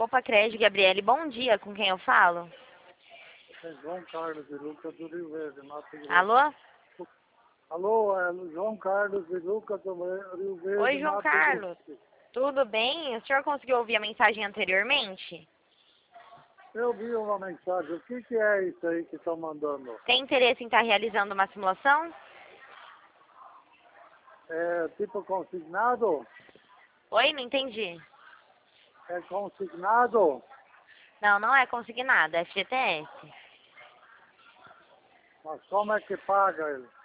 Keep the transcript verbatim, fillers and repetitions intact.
Copa Crédito, Gabriele. Bom dia, com quem eu falo? É João Carlos de Lucas do Rio Verde, Mato Grosso. Alô? Alô, é João Carlos de Lucas do Rio Verde, Oi, João Mato Carlos. Grosso. Tudo bem? O senhor conseguiu ouvir a mensagem anteriormente? Eu vi uma mensagem. O que, que é isso aí que estão mandando? Tem interesse em estar realizando uma simulação? É tipo consignado? Oi, não entendi. É consignado? Não, não é consignado, é F G T S. Mas como é que paga ele?